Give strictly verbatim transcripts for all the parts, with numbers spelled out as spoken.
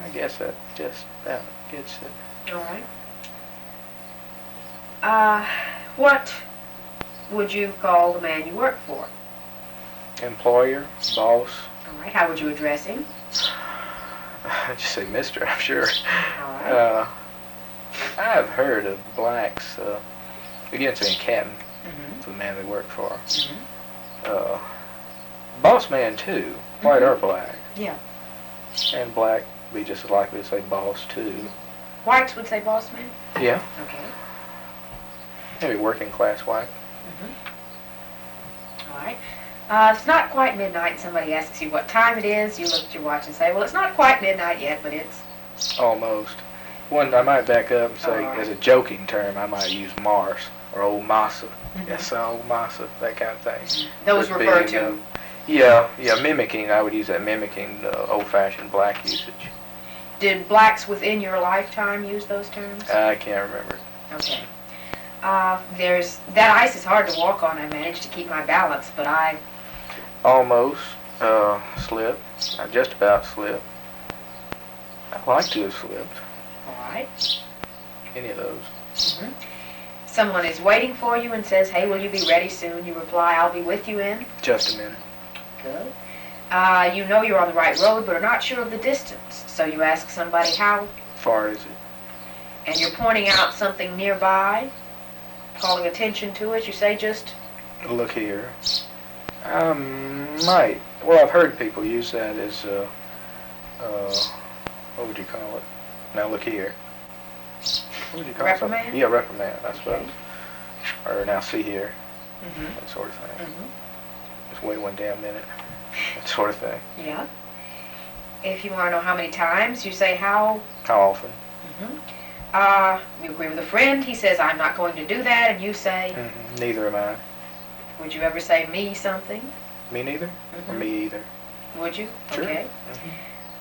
I guess that just about gets it. All right. Uh, what would you call the man you work for? Employer, boss. All right. How would you address him? I'd just say Mister, I'm sure. All right. Uh, I've heard of blacks, uh, again saying Captain, Mm-hmm. for the man they work for. Mm-hmm. Uh, boss man too, white Mhm. or black. Yeah. And black be just as likely to say boss too. Whites would say boss man? Yeah, Okay. maybe working class white. Mm-hmm. All right. Uh, it's not quite midnight and somebody asks you what time it is. You look at your watch and say, well, it's not quite midnight yet, but it's... Almost. One, I might back up and say, Alright. as a joking term, I might use Mars or old Massa. Mhm. Yes, sir, old Massa, that kind of thing. Those Just refer being, to... uh, yeah, yeah, mimicking. I would use that mimicking uh, old-fashioned black usage. Did blacks within your lifetime use those terms? I can't remember. Okay. Uh, there's... That ice is hard to walk on. I managed to keep my balance, but I... Almost uh, slipped. I just about slipped. I'd like to have slipped. All right. Any of those. Mm-hmm. Someone is waiting for you and says, hey, will you be ready soon? You reply, I'll be with you in... Just a minute. Good. Uh, you know you're on the right road, but are not sure of the distance. So you ask somebody how, Far is it? and you're pointing out something nearby, calling attention to it. You say just, Look here. I might. Well, I've heard people use that as, uh, uh, what would you call it? Now look here. What would you call Reprimand? something? Yeah, reprimand, I suppose. Or now see here, mm-hmm. that sort of thing. Mm-hmm. Just wait one damn minute, that sort of thing. Yeah. If you want to know how many times, you say how. How often? Mm-hmm. Uh, you agree with a friend. He says, I'm not going to do that, and you say, Mm-hmm. Neither am I. would you ever say me something? Me neither? Or Mhm. me either? Would you? Sure. Okay. Mm-hmm.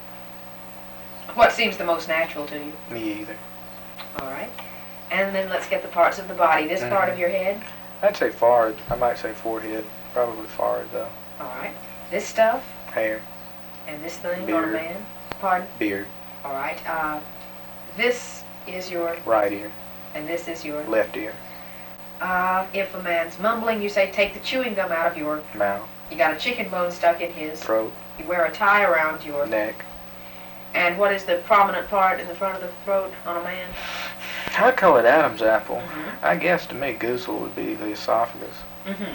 What seems the most natural to you? Me either. All right. And then let's get the parts of the body. This part Mhm. of your head. I'd say forehead. I might say forehead. Probably forehead, though. All right. This stuff Hair. and this thing on a Beard. man. Pardon? Beard. All right. Uh, this is your, Right ear. and this is your. Left ear. Uh, if a man's mumbling, you say, take the chewing gum out of your. Mouth. You got a chicken bone stuck in his. Throat. You wear a tie around your. Neck. And what is the prominent part in the front of the throat on a man? I call it Adam's apple. Mhm. I guess to me, goozle would be the esophagus. Mm-hmm.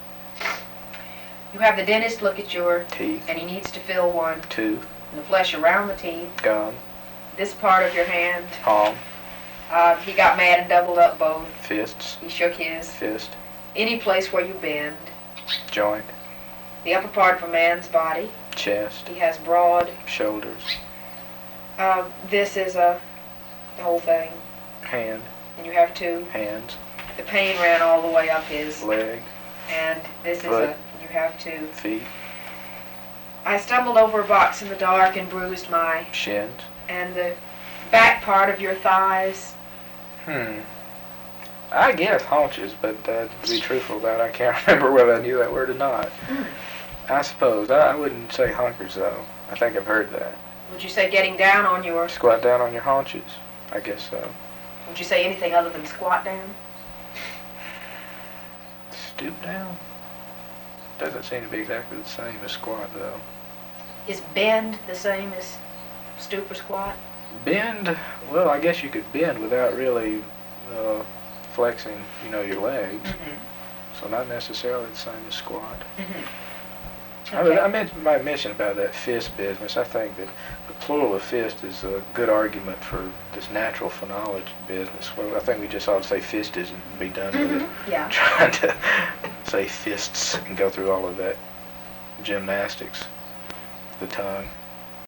You have the dentist look at your, Teeth. and he needs to fill one. Tooth. And the flesh around the teeth. Gum. This part of your hand. Palm. Uh, he got mad and doubled up both. Fists. He shook his. Fist. Any place where you bend. Joint. The upper part of a man's body. Chest. He has broad. Shoulders. Uh, this is a the whole thing. Hand. And you have two. Hands. The pain ran all the way up his. Leg. And this is Foot. a. You have two. Feet. I stumbled over a box in the dark and bruised my. Shins. And the back part of your thighs. Hmm. I guess haunches, but uh, to be truthful about it, I can't remember whether I knew that word or not. Hmm. I suppose. I, I wouldn't say hunkers, though. I think I've heard that. Would you say getting down on your. Squat down on your haunches. I guess so. Would you say anything other than squat down? Stoop down? Doesn't seem to be exactly the same as squat, though. Is bend the same as stoop or squat? Bend, well, I guess you could bend without really uh, flexing, you know, your legs. Mm-hmm. So not necessarily the same as squat. Mm-hmm. I, Okay. I meant, might mention about that fist business. I think that the plural of fist is a good argument for this natural phonology business. Well, I think we just ought to say fisted and be done with it. Mm-hmm. Yeah. Trying to say fists and go through all of that gymnastics, the tongue.